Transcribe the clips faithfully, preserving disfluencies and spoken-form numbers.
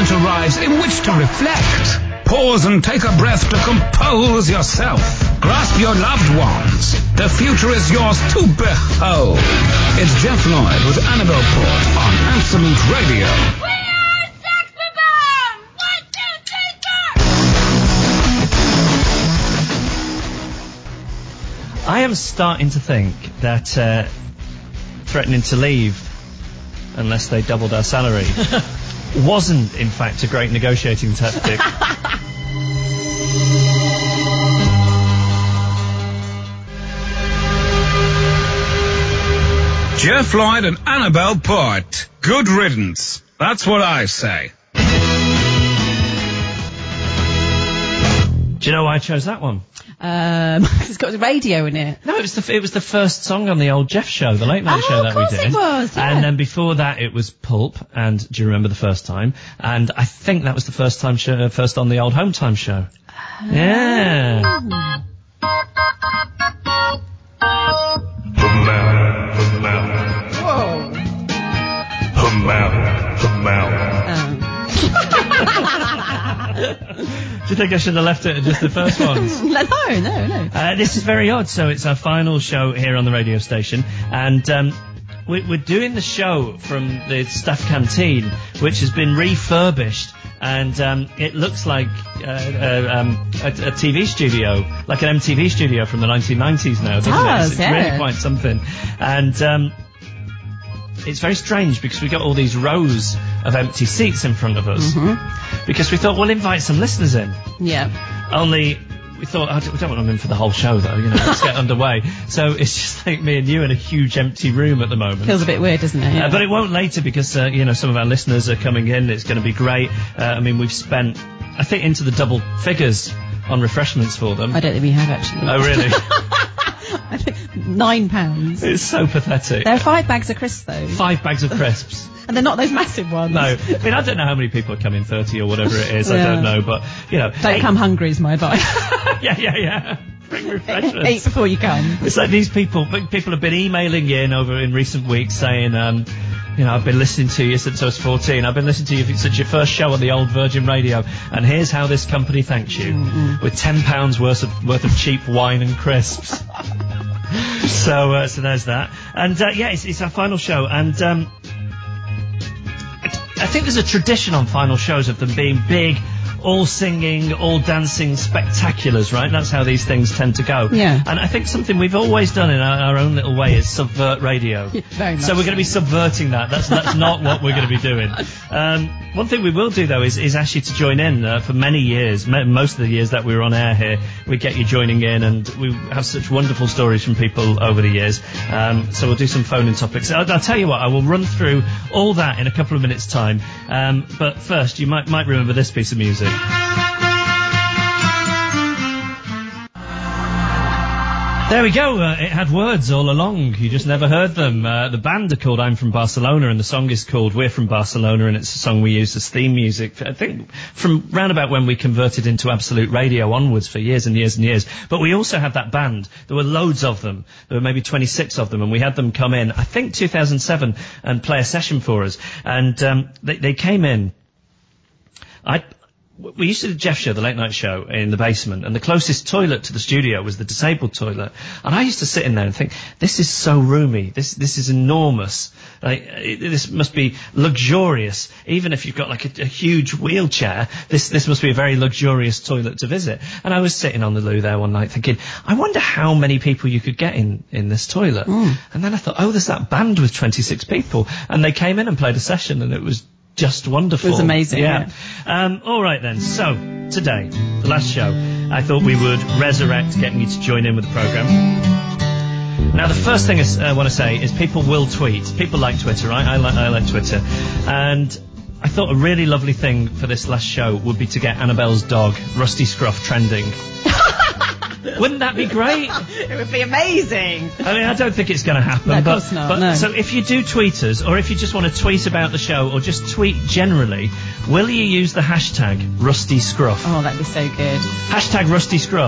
moment arrives in which to reflect. Pause and take a breath to compose yourself. Grasp your loved ones. The future is yours to behold. It's Jeff Lloyd with Annabelle Port on Absolute Radio. We are Saxophone! One, two, three, four! I am starting to think that uh, threatening to leave unless they doubled our salary wasn't, in fact, a great negotiating tactic. Jeff Lloyd and Annabelle Port. Good riddance. That's what I say. Do you know why I chose that one? Um, it's got radio in it. No, it was the it was the first song on the old Jeff show, the late night Oh, show of that we course did. it was, yeah. And then before that, it was Pulp. And do you remember the first time? And I think that was the first time show, first on the old Home Time show. Yeah. Hum out, hum out, Whoa. hum out, hum out. Do you think I should have left it at just the first ones? no, no, no. Uh, this is very odd. So it's our final show here on the radio station, and um, we, we're doing the show from the staff canteen, which has been refurbished, and um, it looks like uh, uh, um, a, a T V studio, like an M T V studio from the nineteen nineties now, doesn't does, it? It's yeah. really quite something, and. Um, It's very strange because we got all these rows of empty seats in front of us Mm-hmm. because we thought we'll invite some listeners in. Yeah. Only we thought oh, we don't want them in for the whole show though. You know, let's get underway. So it's just like me and you in a huge empty room at the moment. Feels a bit weird, doesn't it? Yeah. Uh, but it won't later because uh, you know some of our listeners are coming in. It's going to be great. Uh, I mean, we've spent I think into the double figures on refreshments for them. I don't think we have actually. Oh really? I think nine pounds. It's so pathetic. There are five bags of crisps though. Five bags of crisps. And they're not those massive ones. No, I mean I don't know how many people are coming, thirty or whatever it is. I Yeah. don't know, but you know, Don't hey- come hungry is my advice. yeah, yeah, yeah. Bring refreshments. Eat before you come. It's like these people. People have been emailing in over in recent weeks saying, um, you know, I've been listening to you since I was fourteen. I've been listening to you since your first show on the old Virgin Radio, and here's how this company thanks you Mm-hmm. with ten pounds worth of worth of cheap wine and crisps. so, uh, so there's that, and uh, yeah, it's, it's our final show, and. Um, I think there's a tradition on final shows of them being big, all singing, all dancing spectaculars, right? That's how these things tend to go. Yeah. And I think something we've always done in our, our own little way is subvert radio. Yeah, very much so we're going to be subverting that. That's that's not what we're going to be doing. Um, one thing we will do, though, is, is ask you to join in. Uh, for many years, m- most of the years that we were on air here, we get you joining in, and we have such wonderful stories from people over the years. Um, so we'll do some phone-in topics. I'll, I'll tell you what, I will run through all that in a couple of minutes' time. Um, but first, you might might remember this piece of music. There we go. Uh, it had words all along. You just never heard them. Uh, the band are called I'm From Barcelona, and the song is called We're From Barcelona, and it's a song we used as theme music, I think, from round about when we converted into Absolute Radio onwards for years and years and years. But we also had that band. There were loads of them. There were maybe twenty-six of them, and we had them come in, I think, two thousand seven, and play a session for us. And um, they, they came in. I... We used to do the Jeff Show, the late night show, in the basement, and the closest toilet to the studio was the disabled toilet. And I used to sit in there and think, this is so roomy. This this is enormous. Like, it, this must be luxurious. Even if you've got like a, a huge wheelchair, this this must be a very luxurious toilet to visit. And I was sitting on the loo there one night thinking, I wonder how many people you could get in in this toilet. Mm. And then I thought, oh, there's that band with twenty-six people, and they came in and played a session, and it was just wonderful. It was amazing, Yeah. Um, all right then. So today, the last show, I thought we would resurrect getting you to join in with the program. Now, the first thing I uh, want to say is people will tweet. People like Twitter, right? I like I like Twitter, and I thought a really lovely thing for this last show would be to get Annabelle's dog, Rusty Scruff, trending. Wouldn't that be great? It would be amazing. I mean, I don't think it's going to happen. No, of but, course not, but no. So if you do tweet us, or if you just want to tweet about the show, or just tweet generally, will you use the hashtag Rusty Scruff? Oh, that'd be so good. Hashtag Rusty Scruff.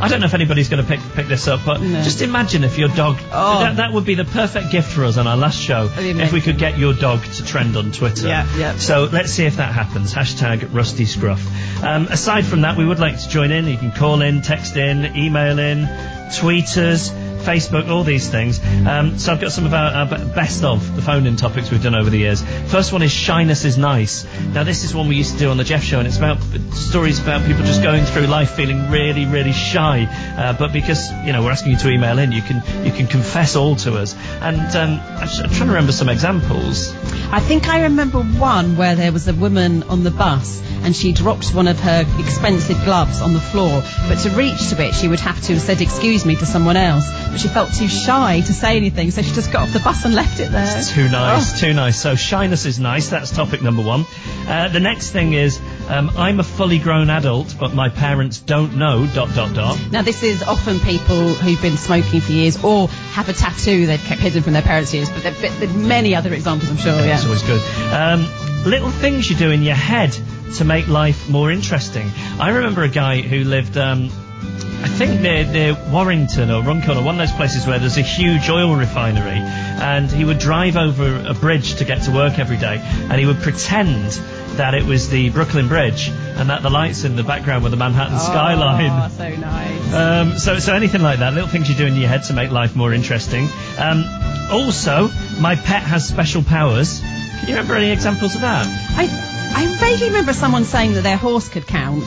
I don't know if anybody's going to pick pick this up, but No. just imagine if your dog. Oh. That, that would be the perfect gift for us on our last show. That'd be If amazing. we could get your dog to trend on Twitter. Yeah, yeah. So let's see if that happens. Hashtag Rusty Scruff. Um, aside from that, we would like to join in. You can call in, text in, email in, tweet us, Facebook, all these things. Um, so I've got some of our, our be- best of the phone-in topics we've done over the years. First one is shyness is nice. Now this is one we used to do on the Jeff Show, and it's about stories about people just going through life feeling really, really shy. Uh, but because you know we're asking you to email in, you can you can confess all to us. And um, I'm just- I'm trying to remember some examples. I think I remember one where there was a woman on the bus and she dropped one of her expensive gloves on the floor, but to reach to it she would have to have said excuse me to someone else, but she felt too shy to say anything, so she just got off the bus and left it there. Too nice, Oh. too nice. So shyness is nice. That's topic number one. Uh, the next thing is um, I'm a fully grown adult, but my parents don't know. Dot dot dot. Now this is often people who've been smoking for years or have a tattoo they've kept hidden from their parents' years, but there there are many other examples, I'm sure. Yeah. It's always good. Um, little things you do in your head to make life more interesting. I remember a guy who lived, um, I think near, near Warrington or Runcorn or one of those places where there's a huge oil refinery, and he would drive over a bridge to get to work every day, and he would pretend that it was the Brooklyn Bridge and that the lights in the background were the Manhattan skyline. Oh, so nice. Um, so, so anything like that, little things you do in your head to make life more interesting. Um, also, my pet has special powers. Can you remember any examples of that? I I vaguely remember someone saying that their horse could count.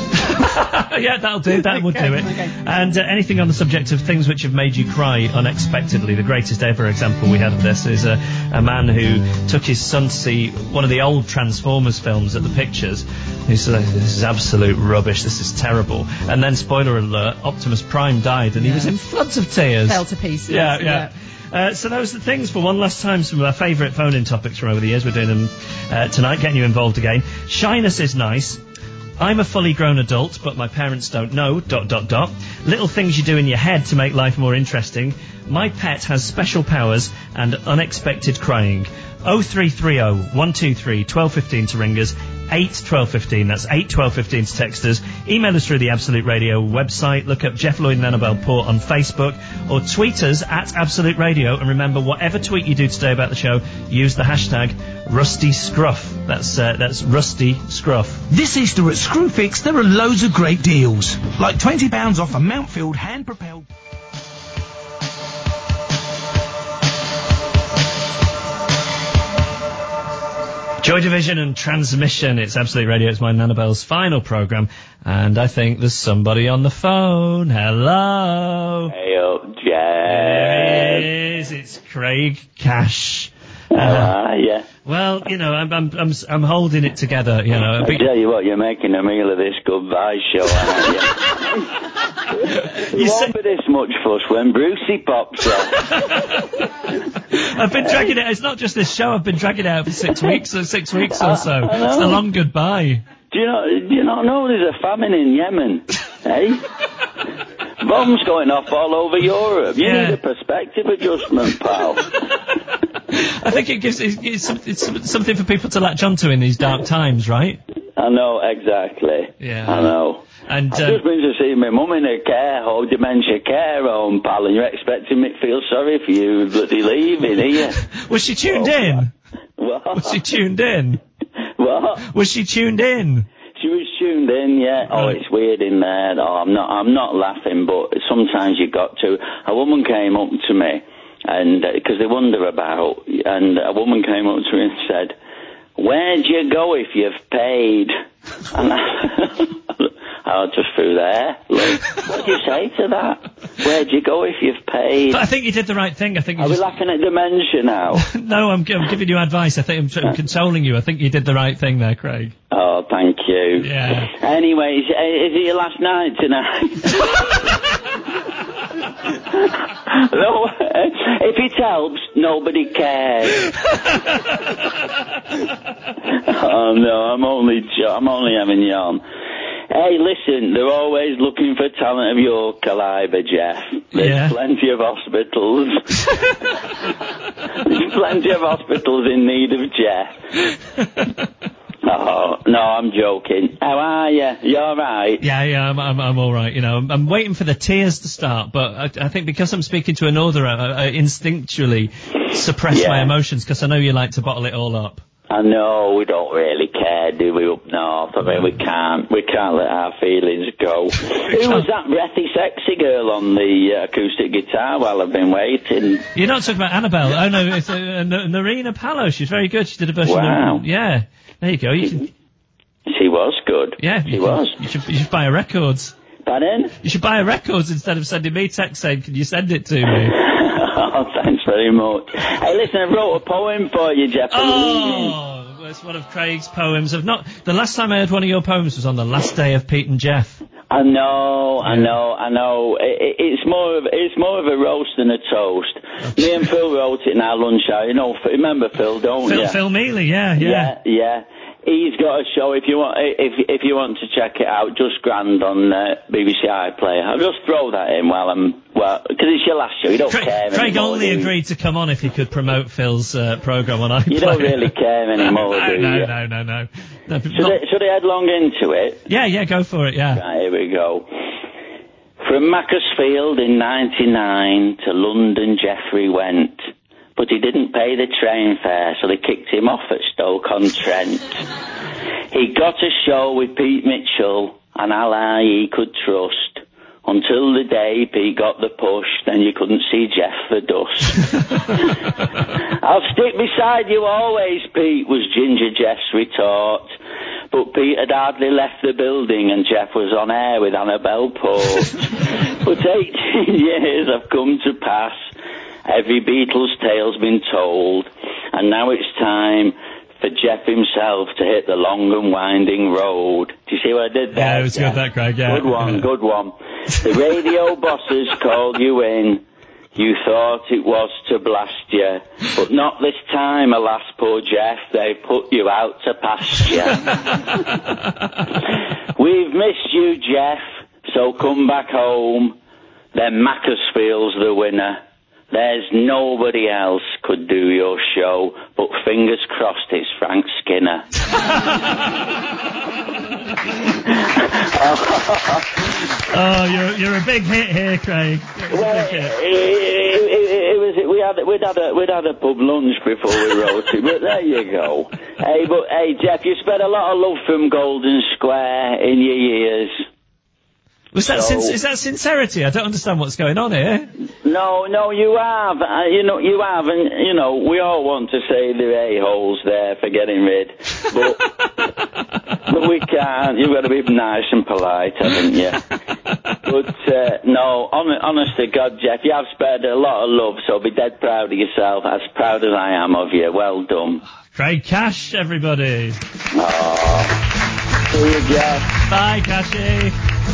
Yeah, that'll do. That would Okay, do it. okay. And uh, anything on the subject of things which have made you cry unexpectedly. The greatest ever example we had of this is a, a man who took his son to see one of the old Transformers films at the pictures. He said, "This is absolute rubbish. This is terrible." And then, spoiler alert, Optimus Prime died, and he Yeah. was in floods of tears. Fell to pieces. Yeah, yeah. Uh, so those are the things for one last time. Some of our favourite phone-in topics from over the years. We're doing them uh, tonight, getting you involved again. Shyness is nice. I'm a fully grown adult, but my parents don't know. Dot dot dot. Little things you do in your head to make life more interesting. My pet has special powers and unexpected crying. oh three three oh, one two three, one two one five to ring us. eight twelve fifteen. That's eight twelve fifteen to text us. Email us through the Absolute Radio website. Look up Jeff Lloyd and Annabelle Port on Facebook, or tweet us at Absolute Radio. And remember, whatever tweet you do today about the show, use the hashtag Rusty Scruff. That's uh, that's Rusty Scruff. This Easter at Screwfix, there are loads of great deals. Like twenty pounds off a Mountfield hand-propelled... Joy Division and Transmission. It's Absolute Radio. It's mine and Annabelle's final programme. And I think there's somebody on the phone. Hello. Hey up, Jeff. There it is. It's Craig Cash. How are you? Well, you know, I'm I'm I'm, I'm holding it together. You know. I tell you what, you're making a meal of this goodbye show, aren't you? There You won't say- be this much fuss when Brucey pops up. I've been dragging it. It's not just this show. I've been dragging it out for six weeks or six weeks or so. I know. It's a long goodbye. Do you know? Do you not know there's a famine in Yemen? Eh? Bombs going off all over Europe. You Yeah. need a perspective adjustment, pal. I think it gives it's, it's, some- it's something for people to latch onto in these dark times, right? I know, exactly. Yeah. I know. And I've um, just been to see my mum in a care home, dementia care home, pal, and you're expecting me to feel sorry for you bloody leaving, are you? was she tuned Oh, in? What? Was she tuned in? What? Was she tuned in? She was tuned in, yeah. Oh, Right. it's weird in there. Oh, I'm not, I'm not laughing, but sometimes you got to. A woman came up to me, and because they wonder about, and a woman came up to me and said, "Where'd you go if you've paid?" And I, I just threw there. Look, what do you say to that? Where'd you go if you've paid? But I think you did the right thing. I think you Are we just... laughing at dementia now? No, I'm, I'm giving you advice. I think I'm, tr- I'm consoling you. I think you did the right thing there, Craig. Oh, thank you. Yeah. Anyways, uh, is it your last night tonight? No, if it helps, nobody cares. Oh no, I'm only jo- I'm only having yarn. Hey, listen, they're always looking for talent of your caliber, Jeff. There's Yeah. plenty of hospitals. There's plenty of hospitals in need of Jeff. Oh, no, I'm joking. How are you? You all right? Yeah, yeah, I'm, I'm, I'm all right. You know, I'm, I'm waiting for the tears to start, but I, I think because I'm speaking to a northerner, I, I instinctually suppress Yeah. my emotions because I know you like to bottle it all up. I know, we don't really care, do we, up north? I mean, we can't, we can't let our feelings go. Who was that breathy, sexy girl on the uh, acoustic guitar while I've been waiting? You're not talking about Annabelle. Oh no, it's uh, N- Narina Palo. She's very good. She did a version Wow. of. Yeah, there you go. You can. She was good. Yeah, she you was. Can, you should. You should buy her records. Pardon? You should buy her records instead of sending me text saying, "Can you send it to me?" Oh, thanks very much. Hey, listen, I wrote a poem for you, Jeff. Oh, well, it's one of Craig's poems. Of not the last time I heard one of your poems was on the last day of Pete and Jeff. I know, I know, I know. It, it, it's more of it's more of a roast than a toast. Me and Phil wrote it in our lunch hour. You know, remember Phil, don't Phil, you? Phil Mealy, yeah, yeah. Yeah, yeah. He's got a show. If you want, if if you want to check it out, just grand on uh, B B C iPlayer. I'll just throw that in while I'm well, because it's your last show. You don't Craig, care Craig anymore. only do you? agreed to come on if he could promote Phil's uh, program on iPlayer. You don't really care anymore, no, do you? no, no, no, no, no. Should, Not- I, should I headlong into it? Yeah, yeah, go for it. Yeah. Right, here we go. From Macclesfield in ninety-nine to London Jeffrey went, but he didn't pay the train fare, so they kicked him off at Stoke-on-Trent. He got a show with Pete Mitchell, an ally he could trust, until the day Pete got the push, then you couldn't see Jeff for dust. I'll stick beside you always, Pete, was Ginger Jeff's retort. But Pete had hardly left the building and Jeff was on air with Annabelle Port. But eighteen years have come to pass. Every Beatles tale's been told. And now it's time for Jeff himself to hit the long and winding road. Do you see what I did there? Yeah, it was Jeff? good, that, Craig, yeah. Good one, Yeah. good one. The radio bosses called you in. You thought it was to blast you, but not this time, alas, poor Jeff. They put you out to pasture. We've missed you, Jeff, so come back home. Then Macclesfield's the winner. There's nobody else could do your show, but fingers crossed it's Frank Skinner. Oh, you're you're a big hit here, Craig. Well, it, it, it, it was we had we'd had a we'd had a pub lunch before we wrote it, but there you go. Hey, but hey, Jeff, you spread a lot of love from Golden Square in your years. Was that So- sin- is that sincerity? I don't understand what's going on here. No, no, you have. Uh, you know, you have, and you know, we all want to say the a-holes there for getting rid, but but we can't. You've got to be nice and polite, haven't you? But uh, no, hon- honest to God, Jeff, you have spread a lot of love, so be dead proud of yourself, as proud as I am of you. Well done. Craig Cash, everybody. Oh, see you, Jeff. Bye, Cashy.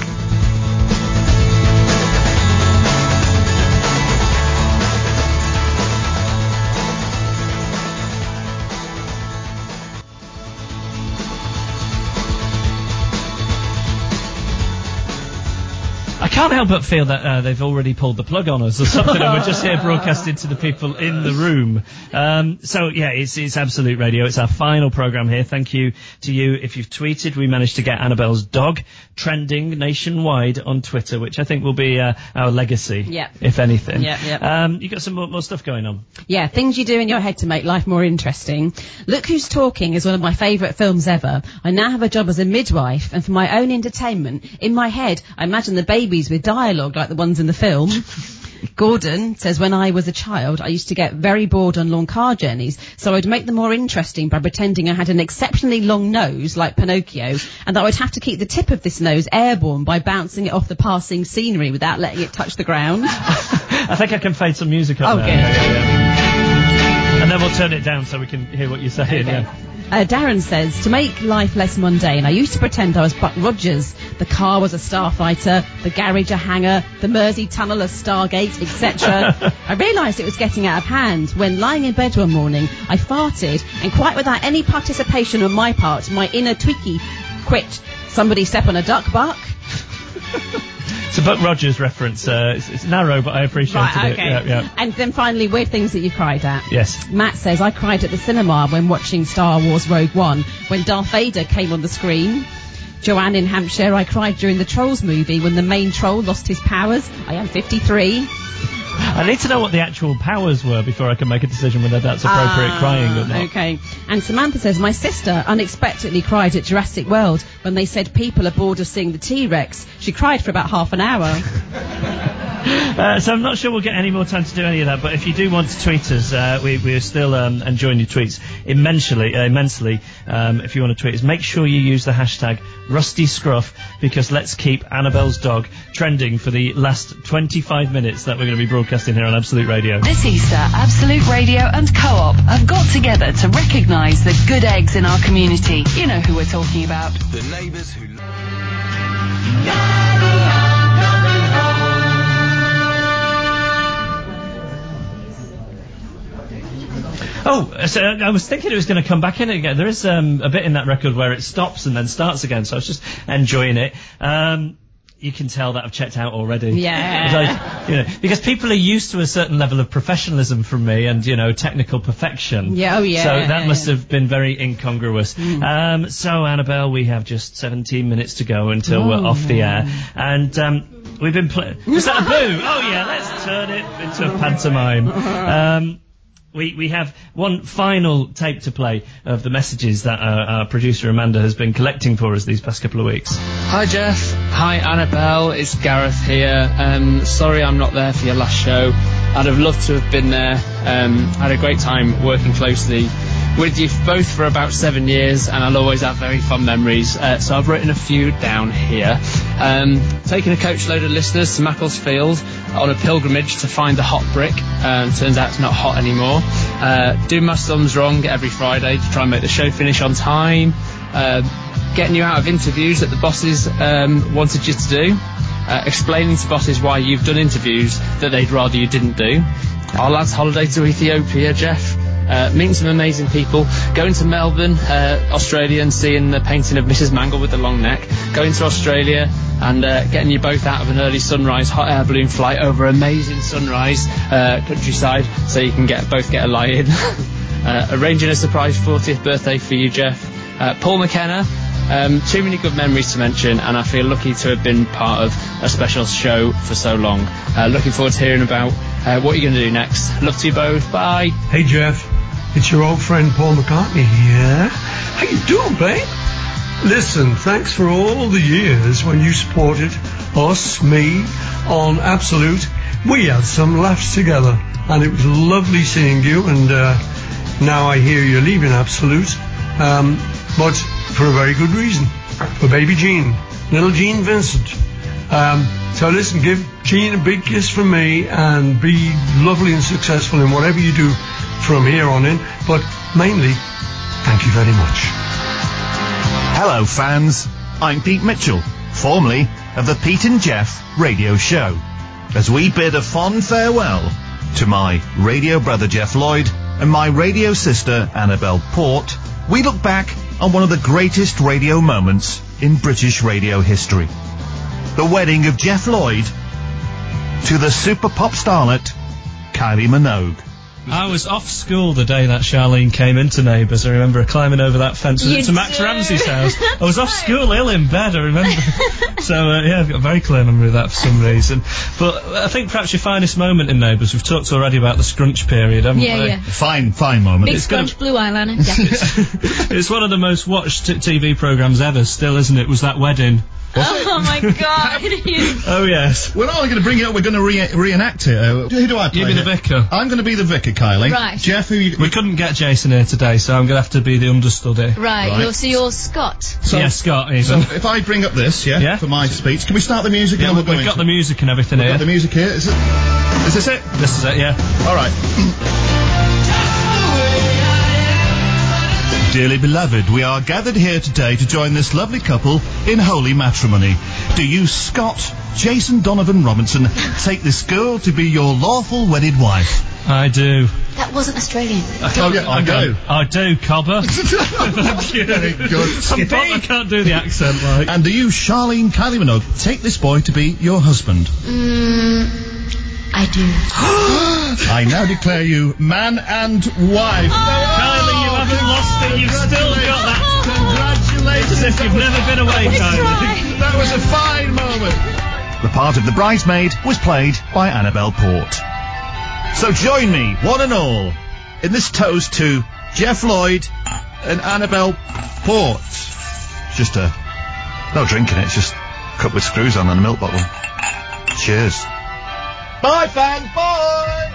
I can't help but feel that uh, they've already pulled the plug on us or something, and we're just here broadcasting to the people in the room. Um, so, yeah, it's, it's Absolute Radio. It's our final programme here. Thank you to you. If you've tweeted, we managed to get Annabelle's dog trending nationwide on Twitter, which I think will be uh, our legacy, Yep. if anything. Yep, yep. Um, you got some more, more stuff going on? Yeah, things you do in your head to make life more interesting. Look Who's Talking is one of my favourite films ever. I now have a job as a midwife, and for my own entertainment, in my head, I imagine the babies with dialogue like the ones in the film. Gordon says, when I was a child, I used to get very bored on long car journeys, so I'd make them more interesting by pretending I had an exceptionally long nose, like Pinocchio, and that I'd have to keep the tip of this nose airborne by bouncing it off the passing scenery without letting it touch the ground. I think I can fade some music up Oh, there. good. Yeah, yeah, yeah. And then we'll turn it down so we can hear what you're saying. Okay. Yeah. Uh, Darren says, to make life less mundane, I used to pretend I was Buck Rogers. The car was a starfighter, the garage a hangar, the Mersey tunnel a Stargate, et cetera. I realised it was getting out of hand when, lying in bed one morning, I farted, and quite without any participation on my part, my inner Twiki quit. Somebody step on a duck buck? It's a Buck Rogers reference. Uh, it's, it's narrow, but I appreciated Right, okay. it. Yeah, yeah. And then finally, weird things that you cried at. Yes. Matt says, I cried at the cinema when watching Star Wars Rogue One, when Darth Vader came on the screen. Joanne in Hampshire, I cried during the Trolls movie when the main troll lost his powers. I am fifty-three. I need to know what the actual powers were before I can make a decision whether that's appropriate Ah, crying or not. Okay. And Samantha says, my sister unexpectedly cried at Jurassic World when they said people are bored of seeing the T-Rex. She cried for about half an hour. Uh, so I'm not sure we'll get any more time to do any of that, but if you do want to tweet us, uh, we, we are still um, enjoying your tweets immensely. Uh, immensely. Um, if you want to tweet us, make sure you use the hashtag Rusty Scruff, because let's keep Annabelle's dog trending for the last twenty-five minutes that we're going to be broadcasting here on Absolute Radio. This Easter, Absolute Radio and Co-op have got together to recognise the good eggs in our community. You know who we're talking about. The neighbours who... Oh, so I was thinking it was going to come back in again. There is um, a bit in that record where it stops and then starts again, so I was just enjoying it. Um, you can tell that I've checked out already. Yeah. Like, you know, because people are used to a certain level of professionalism from me and, you know, technical perfection. Yeah, oh yeah. So that yeah, must yeah. have been very incongruous. Mm. Um, so, Annabelle, we have just seventeen minutes to go until oh. we're off the air. And um, we've been playing... Was that a blue? Oh, yeah, let's turn it into a pantomime. Um... We we have one final tape to play of the messages that our, our producer Amanda has been collecting for us these past couple of weeks. Hi Jeff, hi Annabelle, it's Gareth here. Um, sorry I'm not there for your last show. I'd have loved to have been there. Um, I had a great time working closely with you both for about seven years and I'll always have very fond memories. Uh, so I've written a few down here. Um, taking a coach load of listeners to Macclesfield on a pilgrimage to find the hot brick. Um, turns out it's not hot anymore. Uh, doing my sums wrong every Friday to try and make the show finish on time. Uh, getting you out of interviews that the bosses um, wanted you to do. Uh, explaining to bosses why you've done interviews that they'd rather you didn't do. Our lad's holiday to Ethiopia, Jeff. Uh, meeting some amazing people, going to Melbourne, uh, Australia, and seeing the painting of Missus Mangle with the long neck, going to Australia and uh, getting you both out of an early sunrise hot air balloon flight over amazing sunrise uh, countryside so you can get both get a lie in. uh, arranging a surprise fortieth birthday for you, Jeff. Uh, Paul McKenna. Um, too many good memories to mention, and I feel lucky to have been part of a special show for so long. Uh, looking forward to hearing about uh, what you're going to do next. Love to you both. Bye. Hey Jeff, it's your old friend Paul McCartney here. How you doing, babe? Listen, thanks for all the years when you supported us, me, on Absolute. We had some laughs together, and it was lovely seeing you, and uh, now I hear you're leaving Absolute. Um, but for a very good reason, for baby Jean, little Jean Vincent. Um, so listen, give Jean a big kiss from me and be lovely and successful in whatever you do from here on in, but mainly, thank you very much. Hello fans, I'm Pete Mitchell, formerly of the Pete and Jeff radio show, as we bid a fond farewell to my radio brother Jeff Lloyd and my radio sister Annabelle Port. We look back on one of the greatest radio moments in British radio history. The wedding of Jeff Lloyd to the super pop starlet Kylie Minogue. I was off school the day that Charlene came into Neighbours. I remember her climbing over that fence You to Max do. Ramsey's house. I was off school ill in bed, I remember. So, uh, yeah, I've got a very clear memory of that for some reason. But I think perhaps your finest moment in Neighbours, we've talked already about the scrunch period, haven't Yeah, we? yeah. Fine, fine moment. Big It's scrunch, gonna- blue eyeliner. Yeah. It's one of the most watched t- T V programmes ever still, isn't it? Was that wedding? Oh my god. Oh, yes. We're not only going to bring it up, we're going to re- reenact it. Uh, who do I play? You be the here? vicar. I'm going to be the vicar, Kylie. Right. Jeff, who you... We couldn't get Jason here today, so I'm going to have to be the understudy. Right, Right. You're, so you're Scott. So, yeah, Scott, even. so if I bring up this, yeah, Yeah. for my speech, can we start the music? yeah, and then we've we'll go got into the it? music and everything We've here. got the music here. Is, it, is this it? This is it, yeah. All right. Dearly beloved, we are gathered here today to join this lovely couple in holy matrimony. Do you, Scott, Jason Donovan Robinson, take this girl to be your lawful wedded wife? I do. That wasn't Australian. Oh, yeah, I do. I do, Cobber. Thank you. Very good. I'm not, I can't do the accent, like. And do you, Charlene Kylie Minogue, take this boy to be your husband? Mm, I do. I now declare you man and wife. Kylie, you haven't lost it. You've still got that. Congratulations. As if you've never been away, Kylie. That was a fine moment. The part of the bridesmaid was played by Annabelle Port. So join me, one and all, in this toast to Jeff Lloyd and Annabelle Port. It's just a... no drink in it, it's just a cup with screws on and a milk bottle. Cheers. Bye, fans, bye!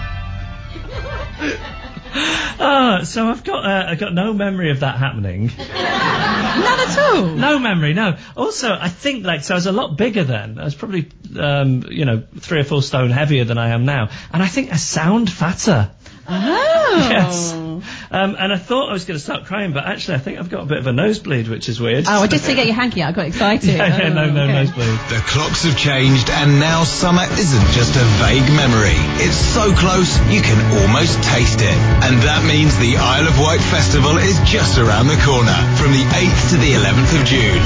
Oh, so I've got uh, I've got no memory of that happening. None at all. No memory, no. Also, I think like so I was a lot bigger then. I was probably um, you know three or four stone heavier than I am now, and I think I sound fatter. Oh. Yes. Um, and I thought I was going to start crying, but actually I think I've got a bit of a nosebleed, which is weird. Oh, I did see get your hanky out. I got excited. yeah, yeah, oh, no, no okay. nosebleed. The clocks have changed and now summer isn't just a vague memory. It's so close you can almost taste it. And that means the Isle of Wight Festival is just around the corner from the eighth to the eleventh of June.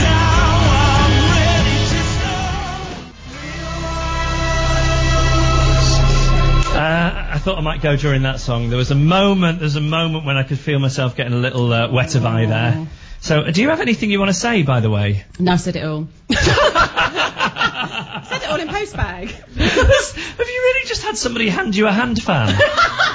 Uh, I thought I might go during that song. There was a moment, there's a moment when I could feel myself getting a little uh, wet of eye there. So, uh, do you have anything you want to say, by the way? No, I said it all. Said it all in post bag. Have you really just had somebody hand you a hand fan? and,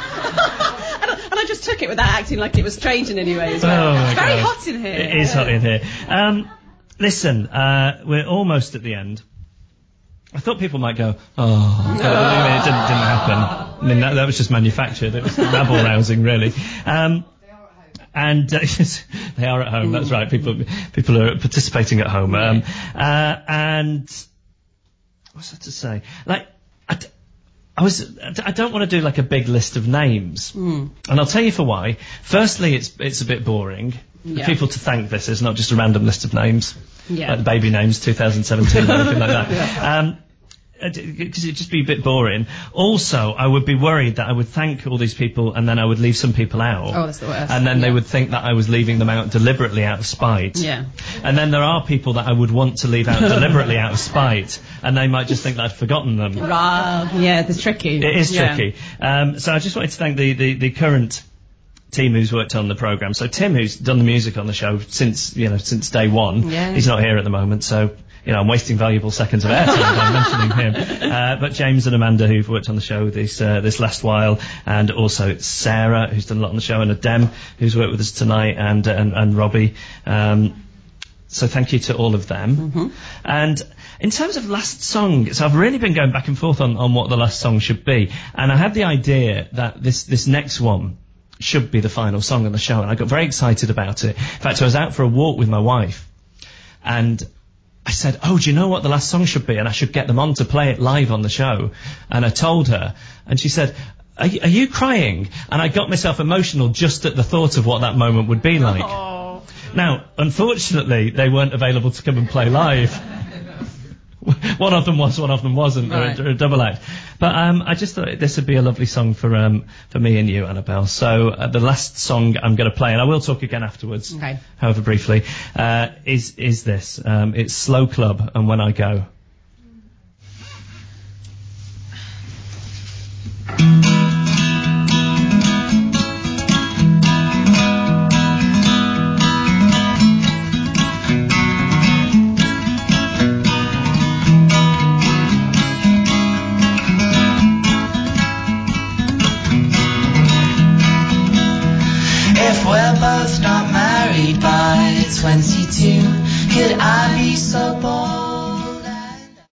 I, and I just took it without acting like it was strange in any way as well. Oh my It's very God. hot in here. It is hot in here. Um, listen, uh, we're almost at the end. I thought people might go, oh, but I mean, it didn't, didn't happen. I mean, that, that was just manufactured. It was rabble-rousing, really. Um, and uh, they are at home. That's right. People, people are participating at home. Um, uh, and what's that to say? Like, I, d- I was, I don't want to do like a big list of names, Mm. and I'll tell you for why. Firstly, it's it's a bit boring. Yeah. People to thank this is not just a random list of names. Yeah. Like the baby names two thousand seventeen or anything like that. Yeah. Um, because it'd just be a bit boring. Also, I would be worried that I would thank all these people and then I would leave some people out. Oh, that's the worst. And then Yeah. they would think that I was leaving them out deliberately out of spite. Yeah. And then there are people that I would want to leave out deliberately out of spite, and they might just think that I'd forgotten them. Right. Yeah, it's tricky. It is Yeah. tricky. Um, so I just wanted to thank the, the, the current team who's worked on the programme. So Tim, who's done the music on the show since, you know, since day one. Yeah. He's not here at the moment, so, you know, I'm wasting valuable seconds of airtime by mentioning him. Uh, but James and Amanda, who've worked on the show this, uh, this last while, and also Sarah, who's done a lot on the show, and Adem, who's worked with us tonight, and, and, and Robbie. Um, so thank you to all of them. Mm-hmm. And in terms of last song, so I've really been going back and forth on, on what the last song should be. And I had the idea that this, this next one should be the final song on the show, and I got very excited about it. In fact, I was out for a walk with my wife, and I said, oh, do you know what the last song should be? And I should get them on to play it live on the show. And I told her, and she said, are you, are you crying? And I got myself emotional just at the thought of what that moment would be like. Oh. Now, unfortunately, they weren't available to come and play live. One of them was, one of them wasn't, Right. or, a, or a double act. But um, I just thought this would be a lovely song for um, for me and you, Annabelle. So uh, the last song I'm going to play, and I will talk again afterwards, Okay. however briefly, uh, is is this. Um, it's Slow Club and When I Go. If we're both not married by twenty-two, could I be so bored?